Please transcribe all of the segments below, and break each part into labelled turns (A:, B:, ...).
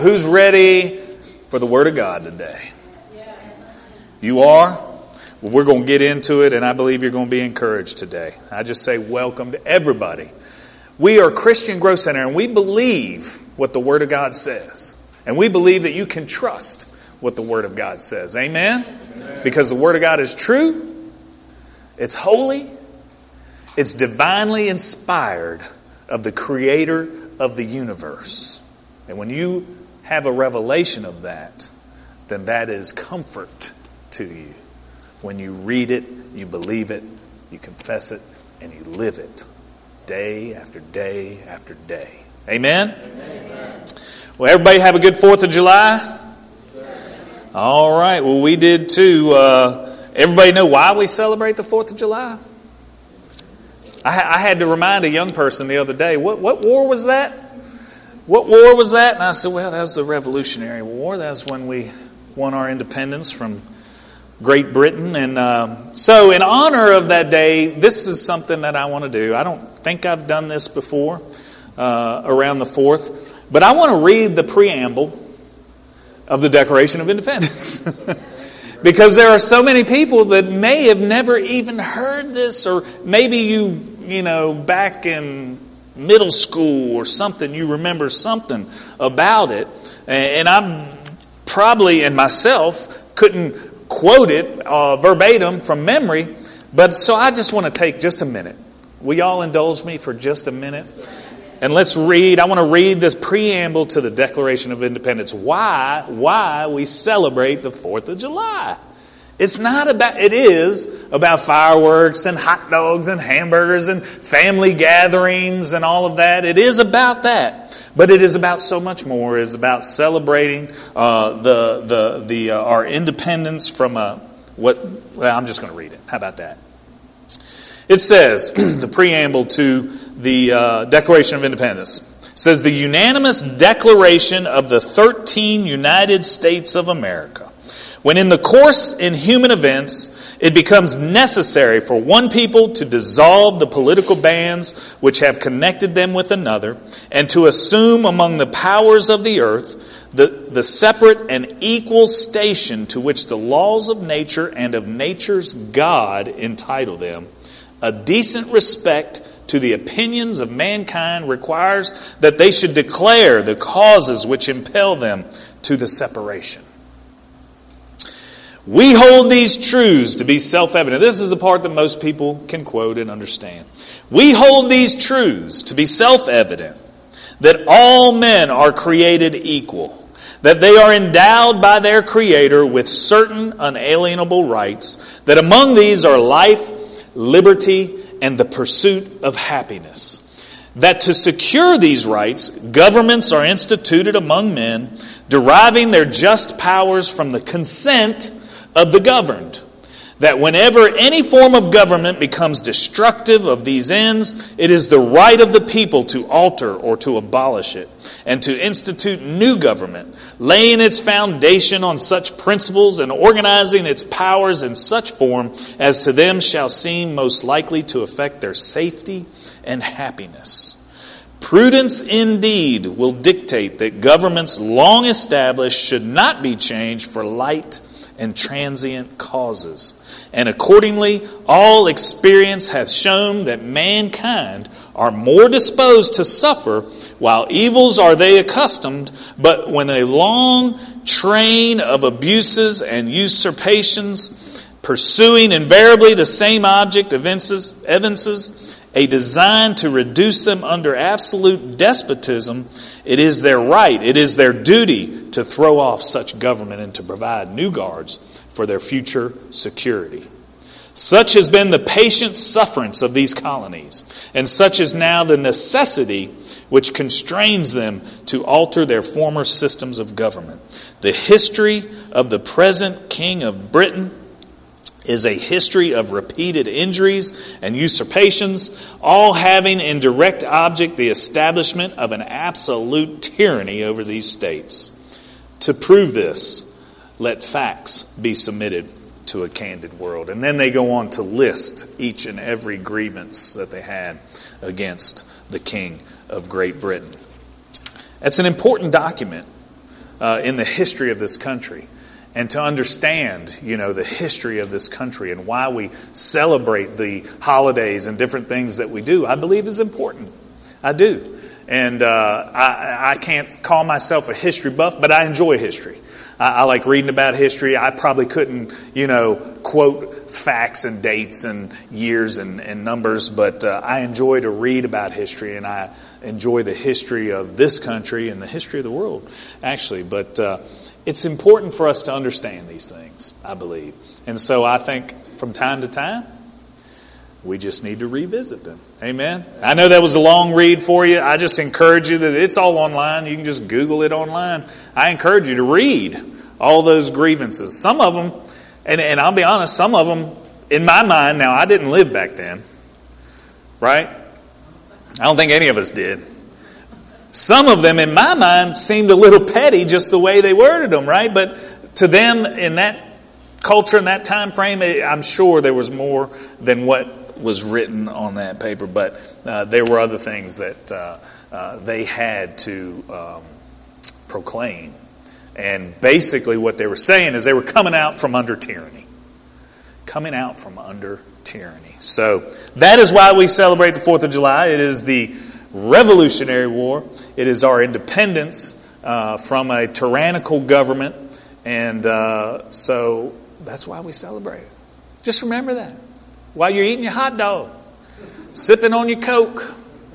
A: Who's ready for the Word of God today? You are? Well, we're going to get into it, and I believe you're going to be encouraged today. I just say welcome to everybody. We are Christian Growth Center, and we believe what the Word of God says. And we believe that you can trust what the Word of God says. Amen? Amen. Because the Word of God is true, it's holy, it's divinely inspired of the Creator of the universe. And when you have a revelation of that, then that is comfort to you. When you read it, you believe it, you confess it, and you live it day after day after day. Amen? Amen. Well, everybody have a good 4th of July? All right. Well, we did too. Everybody know why we celebrate the 4th of July? I had to remind a young person the other day, what war was that? What war was that? And I said, well, that was the Revolutionary War. That was when we won our independence from Great Britain. And so in honor of that day, this is something that I want to do. I don't think I've done this before around the 4th. But I want to read the preamble of the Declaration of Independence. Because there are so many people that may have never even heard this, or maybe you know, back in middle school or something, you remember something about it. And I'm probably, and myself, couldn't quote it verbatim from memory. But so I just want to take just a minute. Will y'all indulge me for just a minute? And let's read. I want to read this preamble to the Declaration of Independence. Why we celebrate the 4th of July. It is about fireworks and hot dogs and hamburgers and family gatherings and all of that. It is about that. But it is about so much more. It is about celebrating our independence from I'm just going to read it. How about that? It says, the preamble to the Declaration of Independence says, the unanimous declaration of the 13 United States of America. When in the course in human events, it becomes necessary for one people to dissolve the political bands which have connected them with another, and to assume among the powers of the earth the separate and equal station to which the laws of nature and of nature's God entitle them, a decent respect to the opinions of mankind requires that they should declare the causes which impel them to the separation. We hold these truths to be self-evident. This is the part that most people can quote and understand. We hold these truths to be self-evident, that all men are created equal, that they are endowed by their Creator with certain unalienable rights, that among these are life, liberty, and the pursuit of happiness. That to secure these rights, governments are instituted among men, deriving their just powers from the consent of the governed. That whenever any form of government becomes destructive of these ends, it is the right of the people to alter or to abolish it, and to institute new government, laying its foundation on such principles and organizing its powers in such form as to them shall seem most likely to affect their safety and happiness. Prudence indeed will dictate that governments long established should not be changed for light and transient causes. And accordingly, all experience hath shown that mankind are more disposed to suffer, while evils are they accustomed, but when a long train of abuses and usurpations, pursuing invariably the same object, evinces a design to reduce them under absolute despotism, it is their right, it is their duty to throw off such government and to provide new guards for their future security. Such has been the patient sufferance of these colonies, and such is now the necessity which constrains them to alter their former systems of government. The history of the present King of Britain is a history of repeated injuries and usurpations, all having in direct object the establishment of an absolute tyranny over these states. To prove this, let facts be submitted to a candid world. And then they go on to list each and every grievance that they had against the King of Great Britain. It's an important document in the history of this country. And to understand, the history of this country and why we celebrate the holidays and different things that we do, I believe is important. I do. And I can't call myself a history buff, but I enjoy history. I like reading about history. I probably couldn't, quote facts and dates and years and numbers, but I enjoy to read about history, and I enjoy the history of this country and the history of the world, actually. But it's important for us to understand these things, I believe. And so I think from time to time, we just need to revisit them. Amen? I know that was a long read for you. I just encourage you that it's all online. You can just Google it online. I encourage you to read all those grievances. Some of them, and I'll be honest, some of them, in my mind, now I didn't live back then, right? I don't think any of us did. Some of them, in my mind, seemed a little petty just the way they worded them, right? But to them, in that culture, in that time frame, I'm sure there was more than what was written on that paper. But there were other things that they had to proclaim. And basically what they were saying is they were coming out from under tyranny. Coming out from under tyranny. So that is why we celebrate the 4th of July. It is the Revolutionary War. It is our independence from a tyrannical government. And so that's why we celebrate it. Just remember that. While you're eating your hot dog, sipping on your Coke,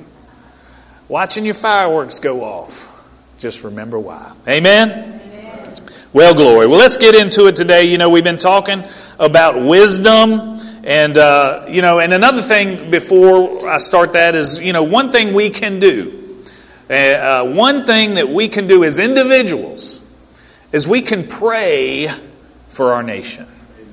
A: watching your fireworks go off, just remember why. Amen? Amen. Well, glory. Well, let's get into it today. We've been talking about wisdom. And, and another thing before I start that is, one thing we can do. One thing that we can do as individuals is we can pray for our nation.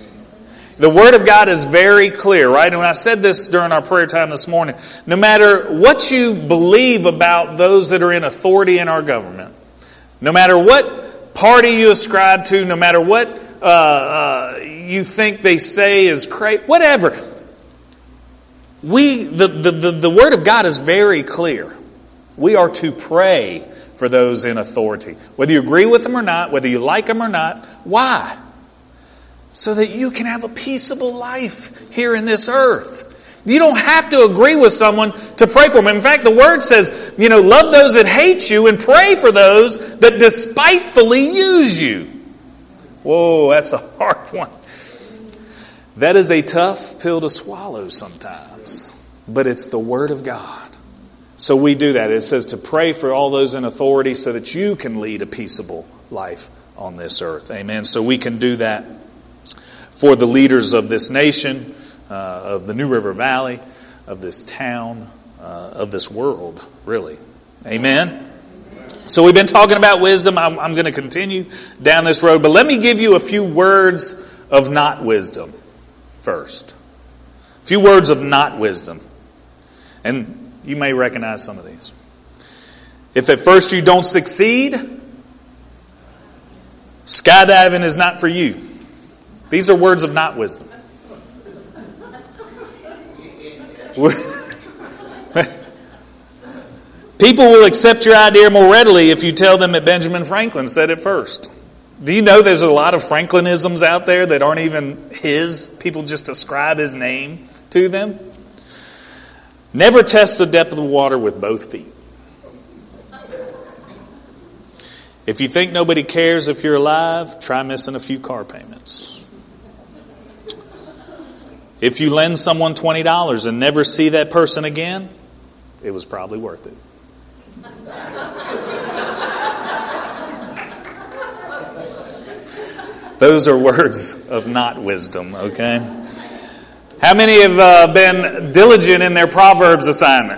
A: The Word of God is very clear, right? And when I said this during our prayer time this morning, no matter what you believe about those that are in authority in our government, no matter what party you ascribe to, no matter what you think they say is crazy, whatever, the Word of God is very clear. We are to pray for those in authority. Whether you agree with them or not, whether you like them or not. Why? So that you can have a peaceable life here in this earth. You don't have to agree with someone to pray for them. In fact, the Word says, love those that hate you and pray for those that despitefully use you. Whoa, that's a hard one. That is a tough pill to swallow sometimes. But it's the Word of God. So we do that. It says to pray for all those in authority so that you can lead a peaceable life on this earth. Amen. So we can do that for the leaders of this nation, of the New River Valley, of this town, of this world, really. Amen? So we've been talking about wisdom. I'm going to continue down this road. But let me give you a few words of not wisdom first. A few words of not wisdom. And you may recognize some of these. If at first you don't succeed, skydiving is not for you. These are words of not wisdom. People will accept your idea more readily if you tell them that Benjamin Franklin said it first. Do you know there's a lot of Franklinisms out there that aren't even his? People just ascribe his name to them. Never test the depth of the water with both feet. If you think nobody cares if you're alive, try missing a few car payments. If you lend someone $20 and never see that person again, it was probably worth it. Those are words of not wisdom, okay? How many have been diligent in their Proverbs assignment?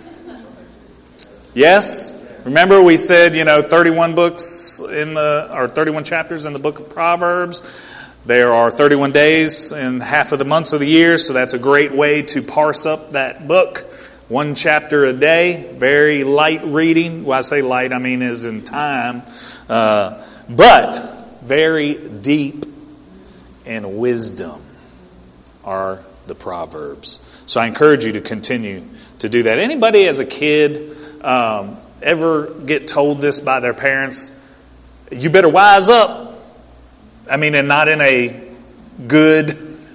A: Yes? Remember we said, 31 books or 31 chapters in the book of Proverbs. There are 31 days in half of the months of the year, so that's a great way to parse up that book. One chapter a day, very light reading. When I say light, I mean is in time. But very deep in wisdom are the Proverbs. So I encourage you to continue to do that. Anybody as a kid ever get told this by their parents? You better wise up. I mean, and not in a good,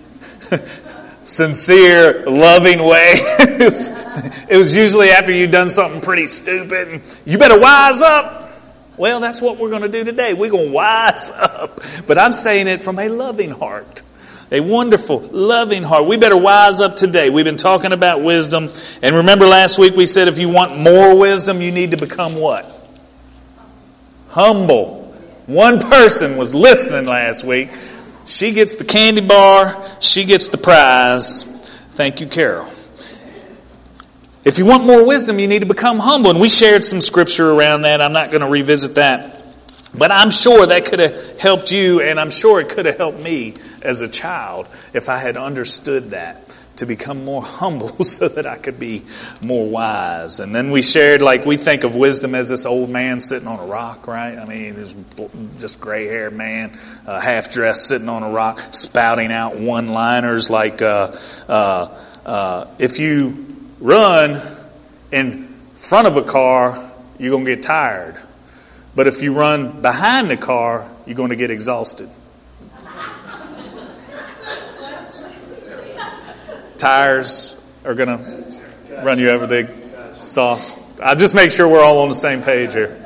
A: sincere, loving way. It was usually after you'd done something pretty stupid. And you better wise up. Well, that's what we're going to do today. We're going to wise up. But I'm saying it from a loving heart. A wonderful, loving heart. We better wise up today. We've been talking about wisdom. And remember last week we said if you want more wisdom, you need to become what? Humble. One person was listening last week. She gets the candy bar. She gets the prize. Thank you, Carol. If you want more wisdom, you need to become humble. And we shared some scripture around that. I'm not going to revisit that. But I'm sure that could have helped you, and I'm sure it could have helped me as a child if I had understood that, to become more humble so that I could be more wise. And then we shared, like, we think of wisdom as this old man sitting on a rock, right? I mean, this just gray-haired man, half-dressed, sitting on a rock, spouting out one-liners like, if you run in front of a car, you're going to get tired. But if you run behind the car, you're going to get exhausted. Tires are going to run you over the exhaust. I'll just make sure we're all on the same page here.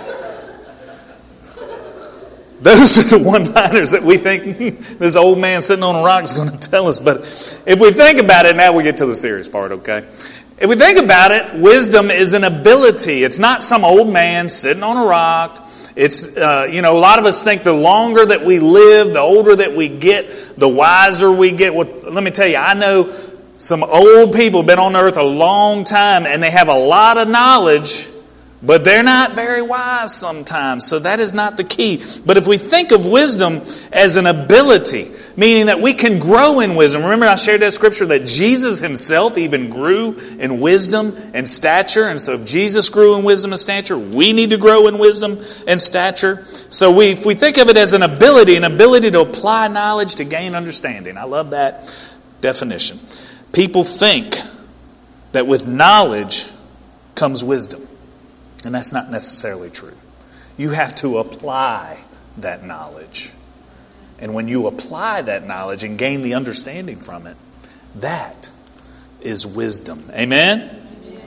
A: Those are the one-liners that we think this old man sitting on a rock is going to tell us. But if we think about it, now we get to the serious part, okay? If we think about it, wisdom is an ability. It's not some old man sitting on a rock. It's, a lot of us think the longer that we live, the older that we get, the wiser we get. Well, let me tell you, I know some old people have been on earth a long time and they have a lot of knowledge, but they're not very wise sometimes. So that is not the key. But if we think of wisdom as an ability, meaning that we can grow in wisdom. Remember I shared that scripture that Jesus himself even grew in wisdom and stature. And so if Jesus grew in wisdom and stature, we need to grow in wisdom and stature. So if we think of it as an ability to apply knowledge to gain understanding. I love that definition. People think that with knowledge comes wisdom. And that's not necessarily true. You have to apply that knowledge. And when you apply that knowledge and gain the understanding from it, that is wisdom. Amen? Amen?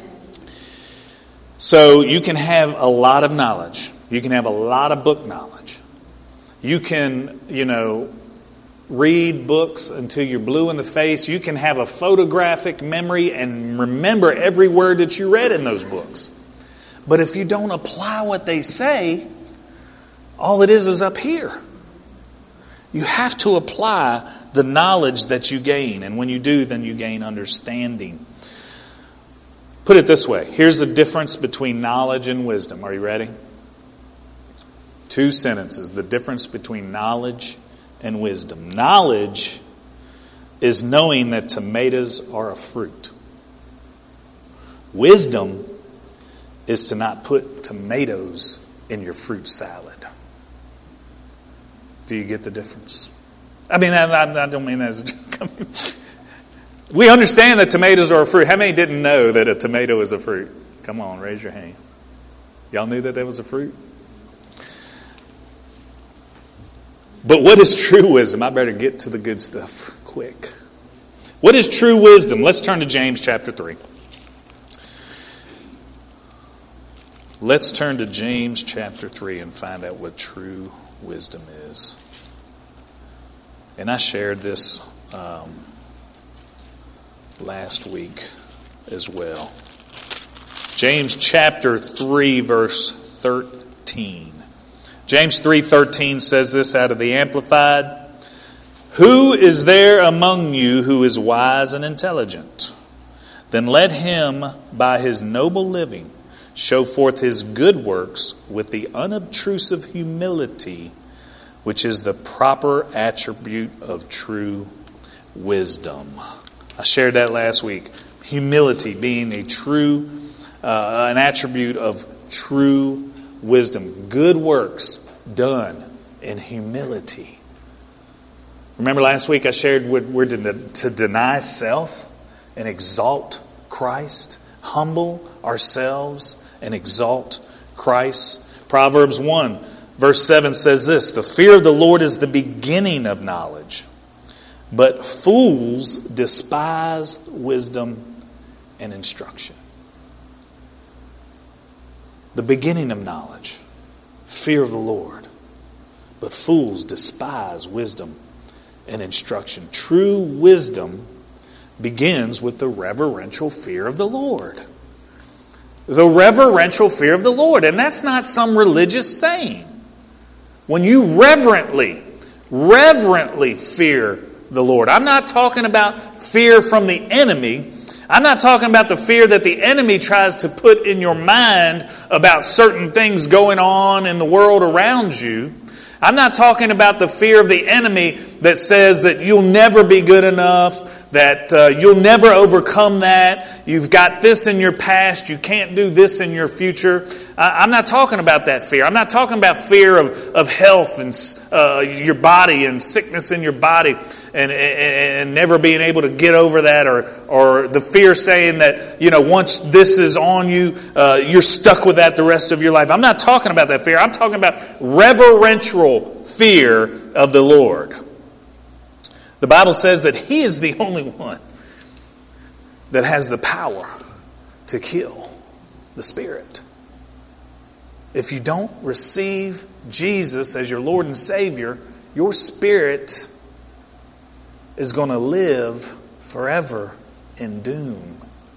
A: So you can have a lot of knowledge. You can have a lot of book knowledge. You can, read books until you're blue in the face. You can have a photographic memory and remember every word that you read in those books. But if you don't apply what they say, all it is up here. You have to apply the knowledge that you gain. And when you do, then you gain understanding. Put it this way. Here's the difference between knowledge and wisdom. Are you ready? 2 sentences. The difference between knowledge and wisdom. Knowledge is knowing that tomatoes are a fruit. Wisdom is to not put tomatoes in your fruit salad. Do you get the difference? I mean, I don't mean that as a joke. We understand that tomatoes are a fruit. How many didn't know that a tomato is a fruit? Come on, raise your hand. Y'all knew that was a fruit? But what is true wisdom? I better get to the good stuff quick. What is true wisdom? Let's turn to James chapter 3. Let's turn to James chapter 3 and find out what true wisdom is. And I shared this last week as well. James chapter 3 verse 13. James 3:13 says this out of the Amplified. Who is there among you who is wise and intelligent? Then let him by his noble living show forth his good works with the unobtrusive humility, which is the proper attribute of true wisdom. I shared that last week. Humility being an attribute of true wisdom. Good works done in humility. Remember last week I shared we're to deny self and exalt Christ. Humble ourselves and exalt Christ. Proverbs 1 Verse 7 says this, the fear of the Lord is the beginning of knowledge, but fools despise wisdom and instruction. The beginning of knowledge, fear of the Lord, but fools despise wisdom and instruction. True wisdom begins with the reverential fear of the Lord. The reverential fear of the Lord. And that's not some religious saying. When you reverently fear the Lord. I'm not talking about fear from the enemy. I'm not talking about the fear that the enemy tries to put in your mind about certain things going on in the world around you. I'm not talking about the fear of the enemy that says that you'll never be good enough, that you'll never overcome that, you've got this in your past, you can't do this in your future. I'm not talking about that fear. I'm not talking about fear of health and your body and sickness in your body and never being able to get over that, or the fear saying that, once this is on you, you're stuck with that the rest of your life. I'm not talking about that fear. I'm talking about reverential fear of the Lord. The Bible says that He is the only one that has the power to kill the spirit. If you don't receive Jesus as your Lord and Savior, your spirit is going to live forever in doom.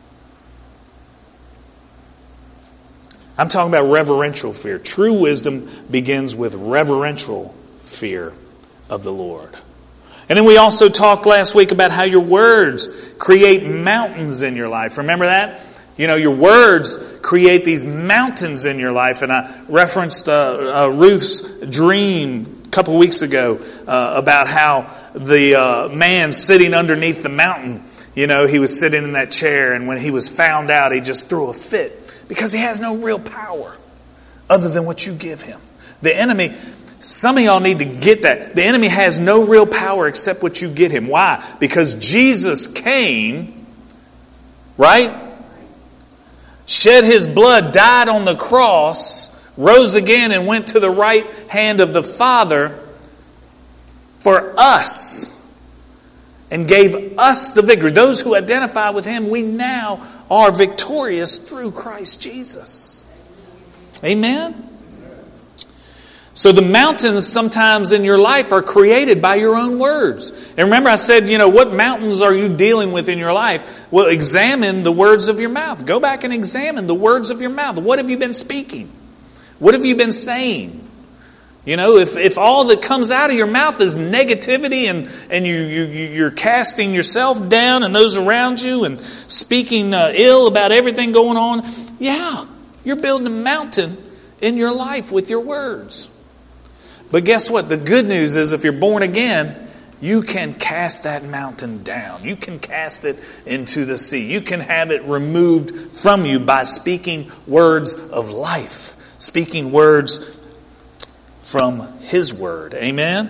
A: I'm talking about reverential fear. True wisdom begins with reverential fear of the Lord. And then we also talked last week about how your words create mountains in your life. Remember that? Your words create these mountains in your life. And I referenced Ruth's dream a couple weeks ago about how the man sitting underneath the mountain, he was sitting in that chair, and when he was found out, he just threw a fit because he has no real power other than what you give him. The enemy, some of y'all need to get that. The enemy has no real power except what you get him. Why? Because Jesus came, right? Shed His blood, died on the cross, rose again and went to the right hand of the Father for us and gave us the victory. Those who identify with Him, we now are victorious through Christ Jesus. Amen? So the mountains sometimes in your life are created by your own words. And remember I said, what mountains are you dealing with in your life? Well, examine the words of your mouth. Go back and examine the words of your mouth. What have you been speaking? What have you been saying? If all that comes out of your mouth is negativity and you're casting yourself down and those around you and speaking ill about everything going on, you're building a mountain in your life with your words. But guess what? The good news is if you're born again, you can cast that mountain down. You can cast it into the sea. You can have it removed from you by speaking words of life. Speaking words from His Word. Amen?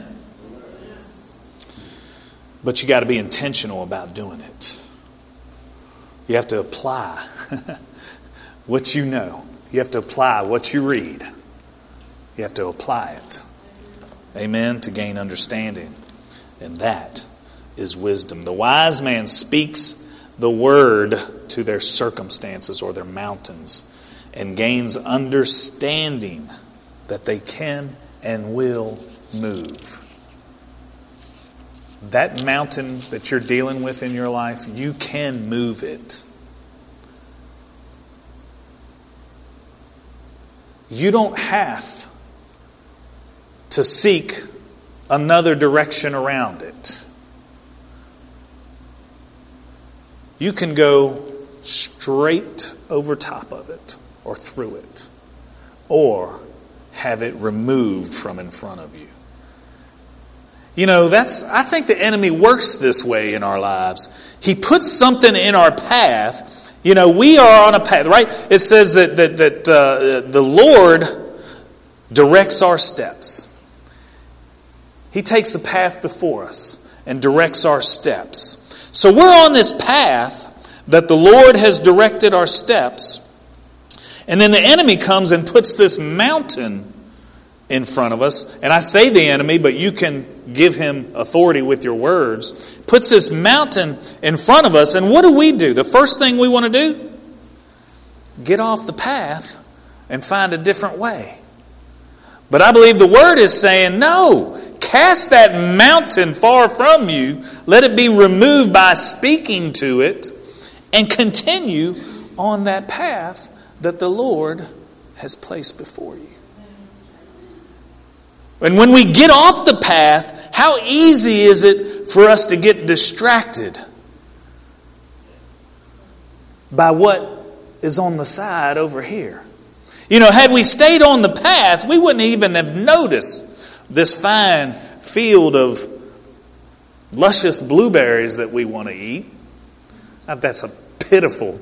A: But you got to be intentional about doing it. You have to apply what you know. You have to apply what you read. You have to apply it. Amen? To gain understanding. And that is wisdom. The wise man speaks the word to their circumstances or their mountains and gains understanding that they can and will move. That mountain that you're dealing with in your life, you can move it. You don't have to seek another direction around it. You can go straight over top of it or through it, or have it removed from in front of you. I think the enemy works this way in our lives. He puts something in our path. We are on a path, right? It says that the Lord directs our steps. He takes the path before us and directs our steps. So we're on this path that the Lord has directed our steps. And then the enemy comes and puts this mountain in front of us. And I say the enemy, but you can give him authority with your words. Puts this mountain in front of us. And what do? The first thing we want to do? Get off the path and find a different way. But I believe the Word is saying, no, cast that mountain far from you. Let it be removed by speaking to it and continue on that path that the Lord has placed before you. And when we get off the path, how easy is it for us to get distracted by what is on the side over here? Had we stayed on the path, we wouldn't even have noticed this fine field of luscious blueberries that we want to eat. Now, that's a pitiful.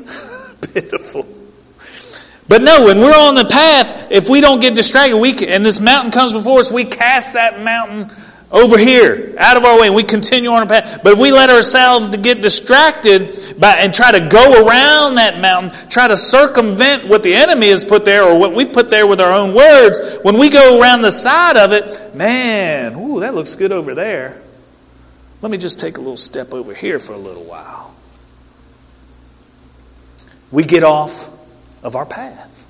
A: But no, when we're on the path, if we don't get distracted, and this mountain comes before us, we cast that mountain over here, out of our way, and we continue on our path. But if we let ourselves to get distracted and try to go around that mountain, try to circumvent what the enemy has put there or what we put there with our own words, when we go around the side of it, man, that looks good over there. Let me just take a little step over here for a little while. We get off of our path.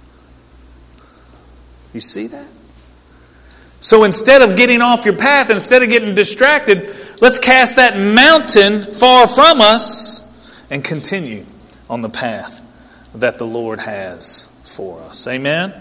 A: You see that? So instead of getting off your path, instead of getting distracted, let's cast that mountain far from us and continue on the path that the Lord has for us. Amen?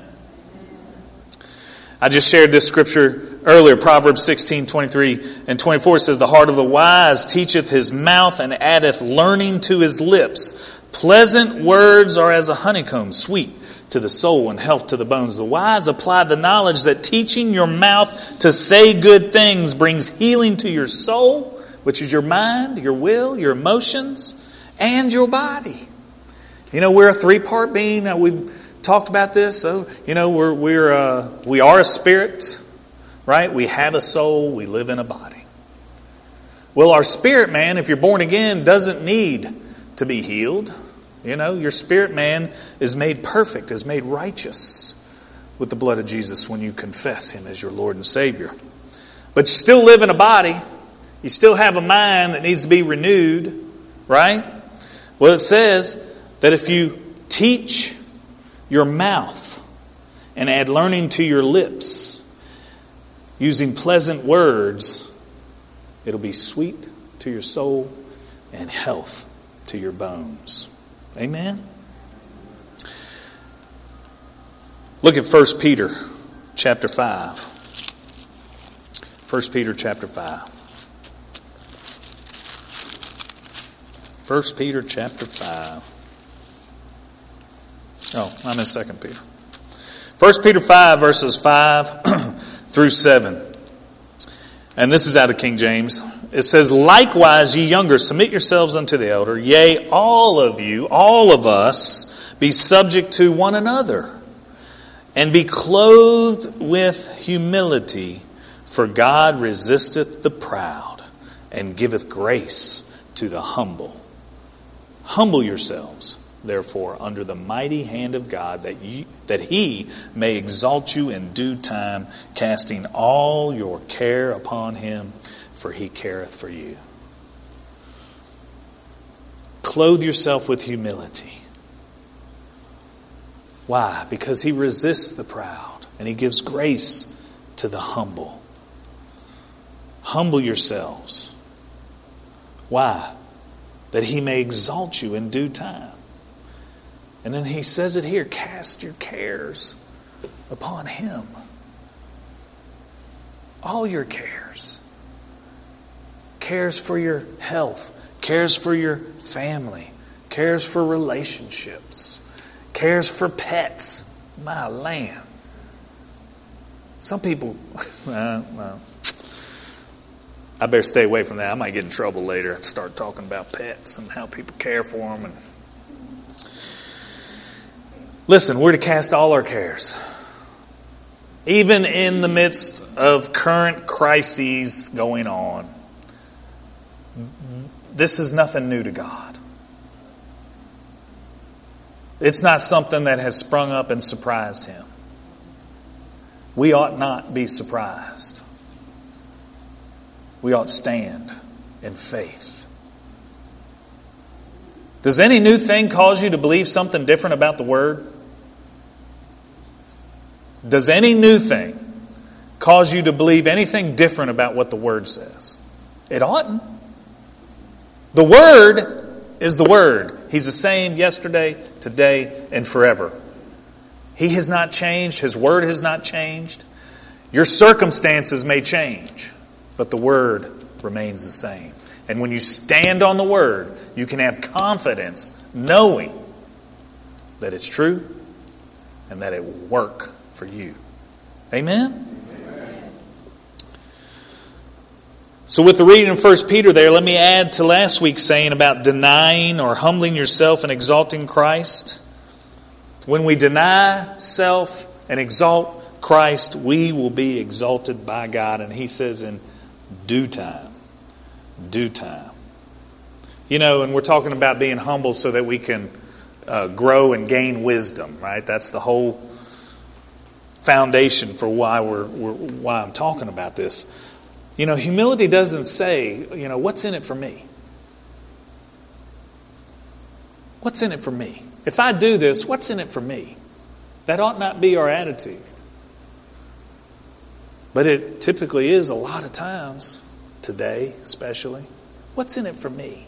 A: I just shared this scripture earlier, Proverbs 16:23 and 24 says, "The heart of the wise teacheth his mouth and addeth learning to his lips. Pleasant words are as a honeycomb, sweet to the soul and health to the bones. The wise apply the knowledge that teaching your mouth to say good things brings healing to your soul," which is your mind, your will, your emotions, and your body. We're a three-part being. We've talked about this. So, we are a spirit, right? We have a soul. We live in a body. Well, our spirit man, if you're born again, doesn't need to be healed. Your spirit man is made perfect, is made righteous with the blood of Jesus when you confess Him as your Lord and Savior. But you still live in a body. You still have a mind that needs to be renewed, right? Well, it says that if you teach your mouth and add learning to your lips, using pleasant words, it'll be sweet to your soul and health to your bones. Amen? Look at 1 Peter chapter 5. 1 Peter chapter 5. 1 Peter chapter 5. Oh, I'm in 2 Peter. 1 Peter 5 verses 5 through 7. And this is out of King James. It says, "Likewise, ye younger, submit yourselves unto the elder. Yea, all of you, all of us, be subject to one another, and be clothed with humility. For God resisteth the proud, and giveth grace to the humble. Humble yourselves, therefore, under the mighty hand of God, that He may exalt you in due time, casting all your care upon Him, for He careth for you." Clothe yourself with humility. Why? Because He resists the proud and He gives grace to the humble. Humble yourselves. Why? That He may exalt you in due time. And then He says it here, cast your cares upon Him. All your cares. Cares for your health, cares for your family, cares for relationships, cares for pets. My land. Some people, I better stay away from that. I might get in trouble later and start talking about pets and how people care for them. And listen, we're to cast all our cares. Even in the midst of current crises going on. This is nothing new to God. It's not something that has sprung up and surprised Him. we ought not be surprised. We ought to stand in faith. Does any new thing cause you to believe something different about the Word? Does any new thing cause you to believe anything different about what the Word says? It oughtn't. The Word is the Word. He's the same yesterday, today, and forever. He has not changed. His Word has not changed. Your circumstances may change, but the Word remains the same. And when you stand on the Word, you can have confidence knowing that it's true and that it will work for you. Amen? So with the reading of 1 Peter there, let me add to last week's saying about denying or humbling yourself and exalting Christ. When we deny self and exalt Christ, we will be exalted by God. And He says in due time. Due time. You know, and we're talking about being humble so that we can grow and gain wisdom, right? That's the whole foundation for why why I'm talking about this. You know, humility doesn't say, you know, what's in it for me? What's in it for me? If I do this, what's in it for me? That ought not be our attitude. But it typically is a lot of times, today especially. What's in it for me?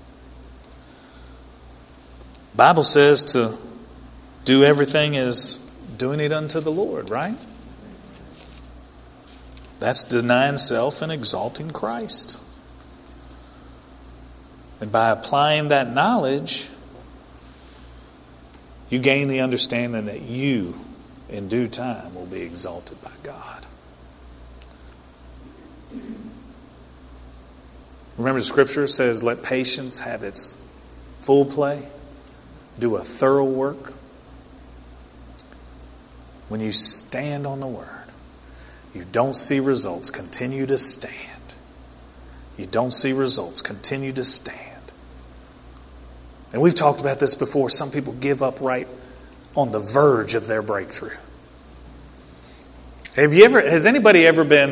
A: The Bible says to do everything as doing it unto the Lord, right? That's denying self and exalting Christ. And by applying that knowledge, you gain the understanding that you, in due time, will be exalted by God. Remember the Scripture says, let patience have its full play. Do a thorough work. When you stand on the Word, you don't see results, continue to stand. You don't see results, continue to stand. And we've talked about this before. Some people give up right on the verge of their breakthrough. Has anybody ever been,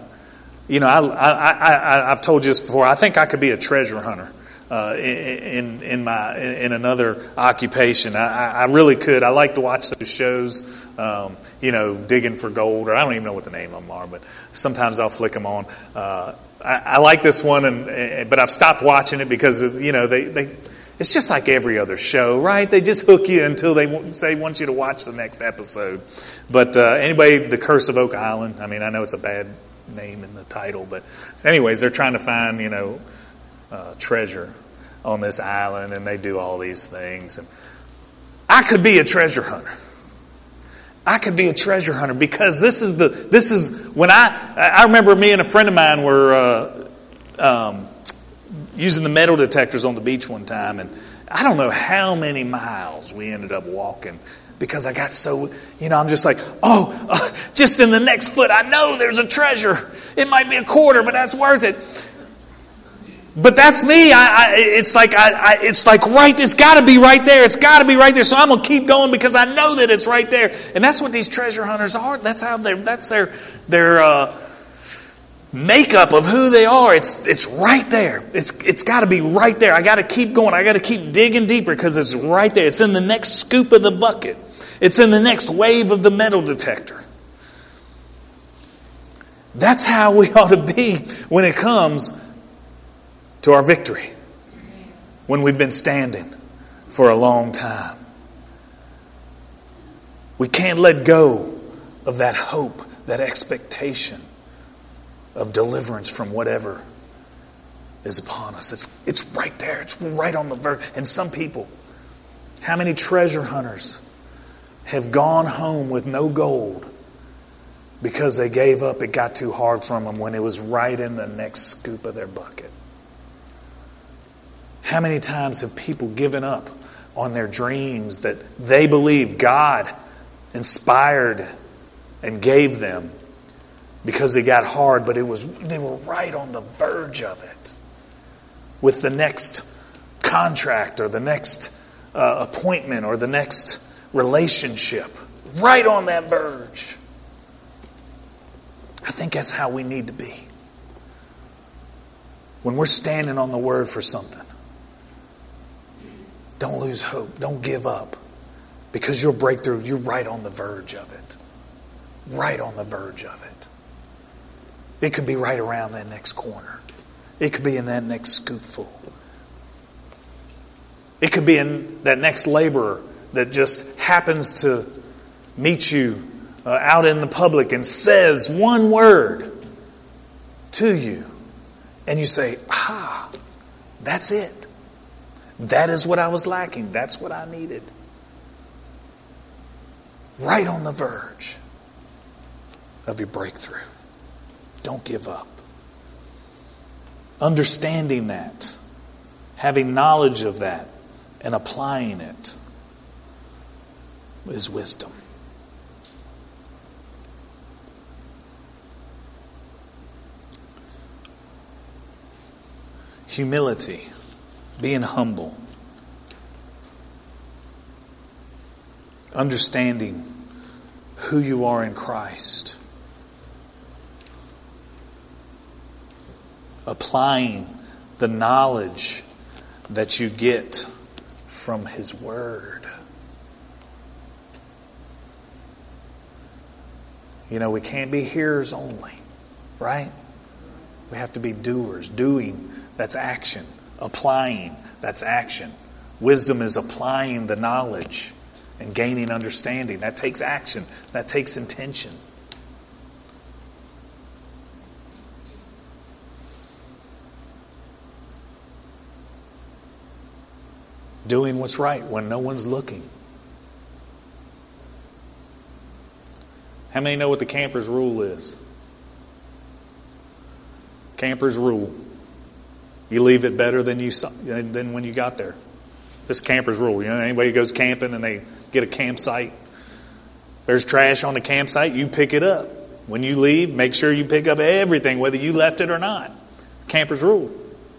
A: I've told you this before, I think I could be a treasure hunter in another occupation. I really could. I like to watch those shows, Digging for Gold, or I don't even know what the name of them are, but sometimes I'll flick them on. I like this one, but I've stopped watching it because it's just like every other show, right? They just hook you until they want you to watch the next episode. But anybody, The Curse of Oak Island, I mean, I know it's a bad name in the title, but anyways, they're trying to find, treasure on this island, and they do all these things. And I could be a treasure hunter. I could be a treasure hunter because this is when I remember me and a friend of mine were using the metal detectors on the beach one time, and I don't know how many miles we ended up walking because I got so, I'm just like, just in the next foot, I know there's a treasure. It might be a quarter, but that's worth it. But that's me. It's like right. It's got to be right there. It's got to be right there. So I'm gonna keep going because I know that it's right there. And that's what these treasure hunters are. That's how that's their makeup of who they are. It's right there. It's got to be right there. I got to keep going. I got to keep digging deeper because it's right there. It's in the next scoop of the bucket. It's in the next wave of the metal detector. That's how we ought to be when it comes to our victory, when we've been standing for a long time. We can't let go of that hope, that expectation of deliverance from whatever is upon us. It's right there. It's right on the verge. And some people, how many treasure hunters have gone home with no gold because they gave up? It got too hard for them when it was right in the next scoop of their bucket. How many times have people given up on their dreams that they believe God inspired and gave them because it got hard, but they were right on the verge of it with the next contract or the next appointment or the next relationship, right on that verge. I think that's how we need to be. When we're standing on the Word for something, don't lose hope. Don't give up. Because your breakthrough, you're right on the verge of it. Right on the verge of it. It could be right around that next corner. It could be in that next scoopful. It could be in that next laborer that just happens to meet you out in the public and says one word to you. And you say, that's it. That is what I was lacking. That's what I needed. Right on the verge of your breakthrough. Don't give up. Understanding that, having knowledge of that, and applying it is wisdom. Humility, being humble. Understanding who you are in Christ. Applying the knowledge that you get from His Word. We can't be hearers only, right? We have to be doers. Doing, that's action. Applying, that's action. Wisdom is applying the knowledge and gaining understanding. That takes action. That takes intention. Doing what's right when no one's looking. How many know what the camper's rule is? Camper's rule. You leave it better than when you got there. This camper's rule. Anybody goes camping and they get a campsite. There's trash on the campsite, you pick it up. When you leave, make sure you pick up everything, whether you left it or not. Camper's rule.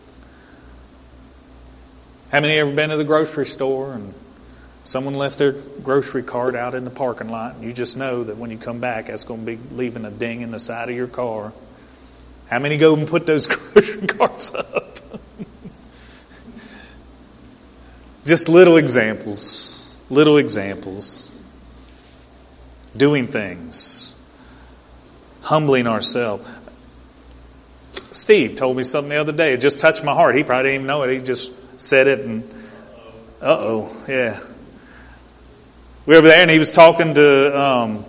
A: How many ever been to the grocery store and someone left their grocery cart out in the parking lot, and you just know that when you come back, that's going to be leaving a ding in the side of your car? How many go and put those grocery carts up? Just little examples. Little examples. Doing things. Humbling ourselves. Steve told me something the other day. It just touched my heart. He probably didn't even know it. He just said it and yeah. We were over there and he was talking to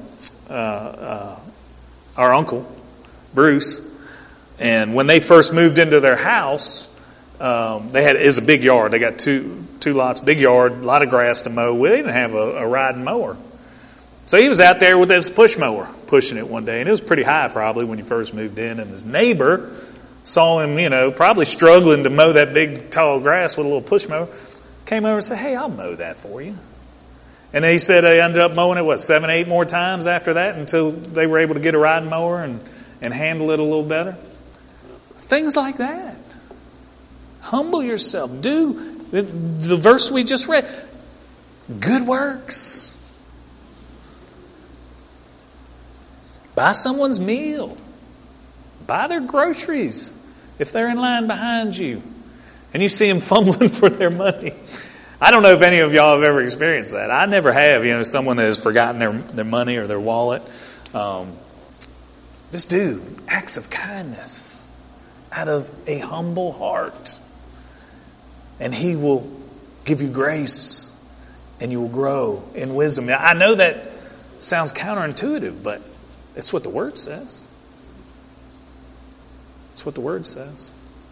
A: our uncle, Bruce. And when they first moved into their house, it's a big yard. They got two lots, big yard, a lot of grass to mow. We didn't have a riding mower. So he was out there with this push mower, pushing it one day. And it was pretty high probably when you first moved in. And his neighbor saw him, probably struggling to mow that big tall grass with a little push mower. Came over and said, "Hey, I'll mow that for you." And he said they ended up mowing it, 7, 8 more times after that until they were able to get a riding mower and handle it a little better. Things like that. Humble yourself. Do the verse we just read. Good works. Buy someone's meal. Buy their groceries if they're in line behind you and you see them fumbling for their money. I don't know if any of y'all have ever experienced that. I never have. Someone that has forgotten their money or their wallet. Just do acts of kindness out of a humble heart. And He will give you grace and you will grow in wisdom. Now, I know that sounds counterintuitive, but it's what the Word says. It's what the Word says.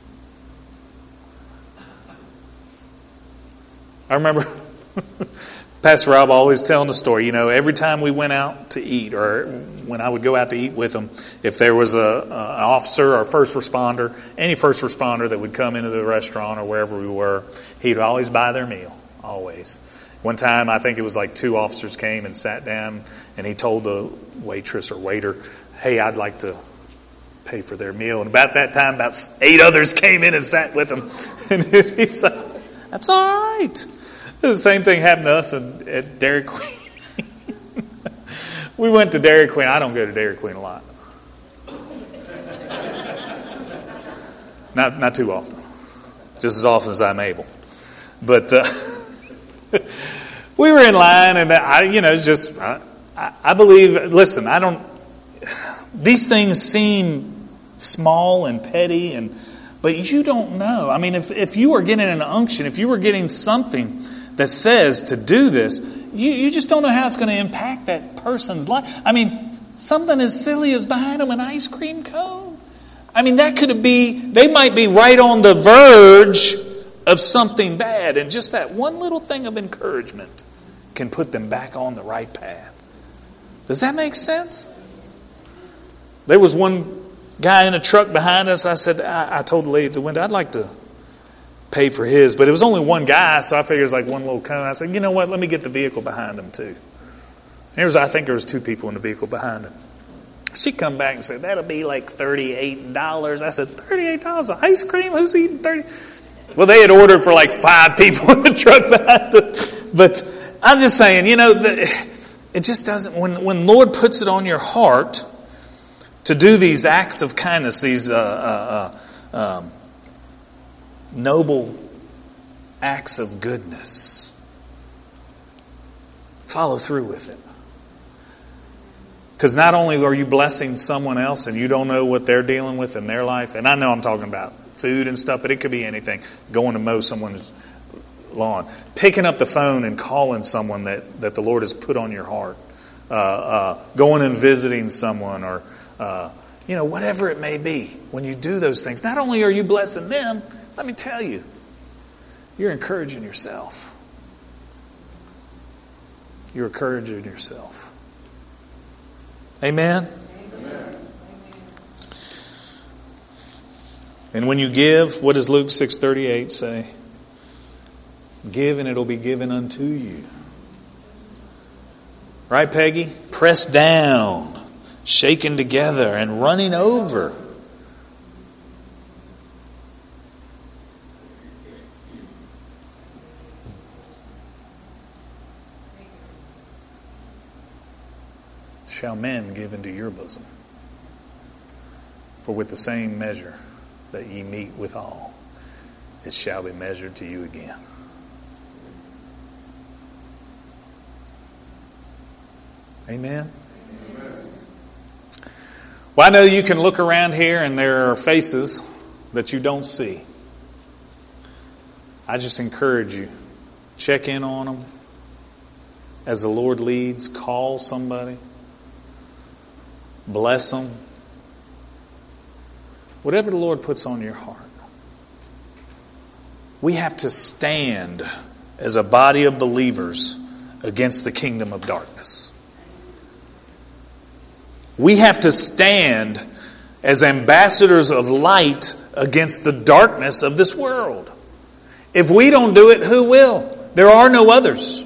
A: I remember Pastor Rob always telling the story. Every time we went out to eat, or when I would go out to eat with him, if there was an officer or first responder, any first responder that would come into the restaurant or wherever we were, he'd always buy their meal. Always. One time, I think it was like 2 officers came and sat down, and he told the waitress or waiter, "Hey, I'd like to pay for their meal." And about that time, about 8 others came in and sat with him. And he said, "That's all right." The same thing happened to us at Dairy Queen. We went to Dairy Queen. I don't go to Dairy Queen a lot. Not too often. Just as often as I'm able. But we were in line, and it's just, I believe, listen, these things seem small and petty, but you don't know. I mean, if you are getting an unction, if you were getting something that says to do this, you just don't know how it's going to impact that person's life. I mean, something as silly as buying them an ice cream cone. I mean, they might be right on the verge of something bad, and just that one little thing of encouragement can put them back on the right path. Does that make sense? There was one guy in a truck behind us. I told the lady at the window, I'd like to pay for his, but it was only one guy, so I figured it was like one little cone. I said, you know what, let me get the vehicle behind him too. I think there was 2 people in the vehicle behind him. She come back and said, that'll be like $38. I said, $38 of ice cream? Who's eating 30? Well, they had ordered for like 5 people in the truck behind them. But I'm just saying, it just doesn't, when Lord puts it on your heart to do these acts of kindness, these noble acts of goodness, follow through with it. Because not only are you blessing someone else and you don't know what they're dealing with in their life, and I know I'm talking about food and stuff, but it could be anything. Going to mow someone's lawn. Picking up the phone and calling someone that the Lord has put on your heart. Going and visiting someone, or whatever it may be. When you do those things, not only are you blessing them, let me tell you, you're encouraging yourself. You're encouraging yourself. Amen? Amen. And when you give, what does Luke 6:38 say? Give and it'll be given unto you. Right, Peggy? Pressed down, shaken together, and running over. Shall men give into your bosom. For with the same measure that ye meet withal, it shall be measured to you again. Amen? Amen. Well, I know you can look around here and there are faces that you don't see. I just encourage you, check in on them. As the Lord leads, call somebody. Bless them. Whatever the Lord puts on your heart. We have to stand as a body of believers against the kingdom of darkness. We have to stand as ambassadors of light against the darkness of this world. If we don't do it, who will? There are no others.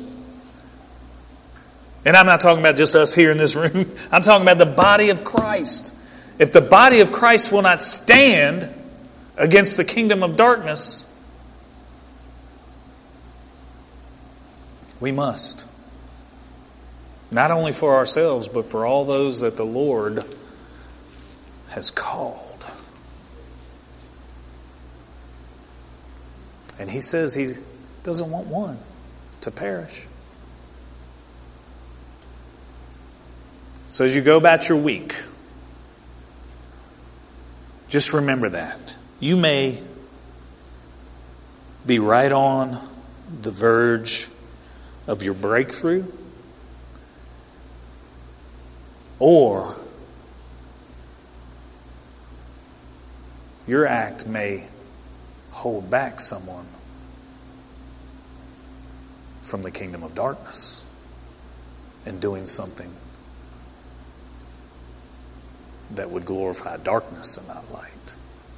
A: And I'm not talking about just us here in this room. I'm talking about the body of Christ. If the body of Christ will not stand against the kingdom of darkness, we must. Not only for ourselves, but for all those that the Lord has called. And He says He doesn't want one to perish. So as you go about your week, just remember that. You may be right on the verge of your breakthrough, or your act may hold back someone from the kingdom of darkness and doing something that would glorify darkness and not light.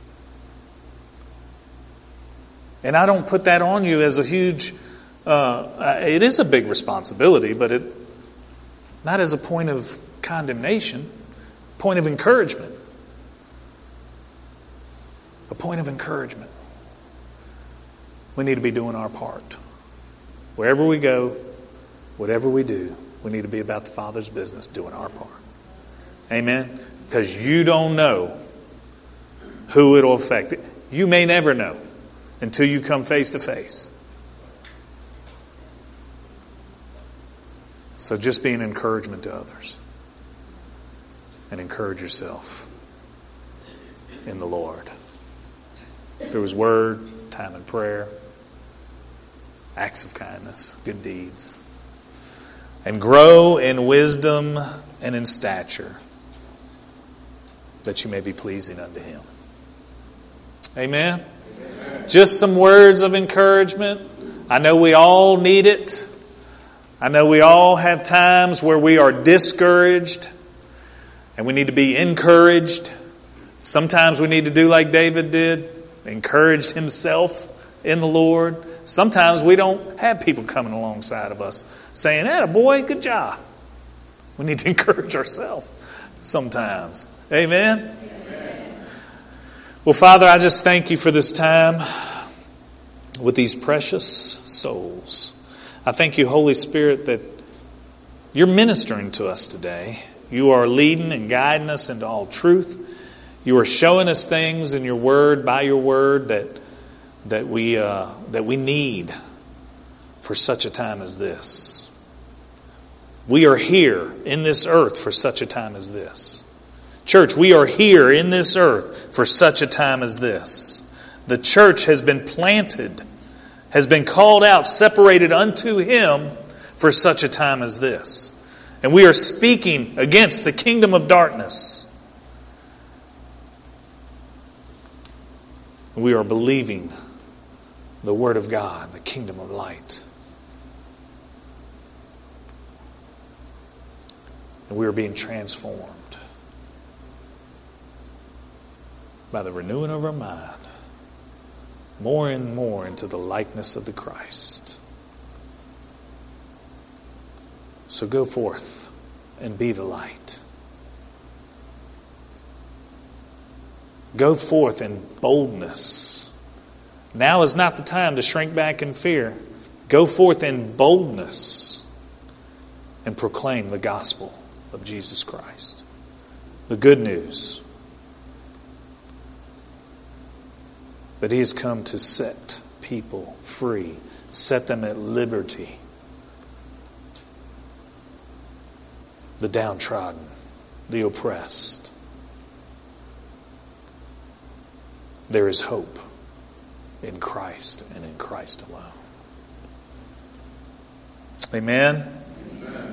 A: And I don't put that on you as a huge, it is a big responsibility, but not as a point of condemnation, point of encouragement. A point of encouragement. We need to be doing our part. Wherever we go, whatever we do, we need to be about the Father's business, doing our part. Amen? Because you don't know who it'll affect. You may never know until you come face to face. So just be an encouragement to others. And encourage yourself in the Lord. Through His Word, time in prayer, acts of kindness, good deeds. And grow in wisdom and in stature, that you may be pleasing unto Him. Amen? Amen. Just some words of encouragement. I know we all need it. I know we all have times where we are discouraged and we need to be encouraged. Sometimes we need to do like David did, encouraged himself in the Lord. Sometimes we don't have people coming alongside of us saying, "Attaboy, good job." We need to encourage ourselves sometimes. Amen? Amen? Well, Father, I just thank You for this time with these precious souls. I thank You, Holy Spirit, that You're ministering to us today. You are leading and guiding us into all truth. You are showing us things in Your Word, by Your Word, that we need for such a time as this. We are here in this earth for such a time as this. Church, we are here in this earth for such a time as this. The church has been planted, has been called out, separated unto Him for such a time as this. And we are speaking against the kingdom of darkness. We are believing the Word of God, the kingdom of light. And we are being transformed by the renewing of our mind more and more into the likeness of the Christ. So go forth and be the light. Go forth in boldness. Now is not the time to shrink back in fear. Go forth in boldness and proclaim the gospel of Jesus Christ. The good news that He has come to set people free, set them at liberty. The downtrodden, the oppressed. There is hope in Christ and in Christ alone. Amen.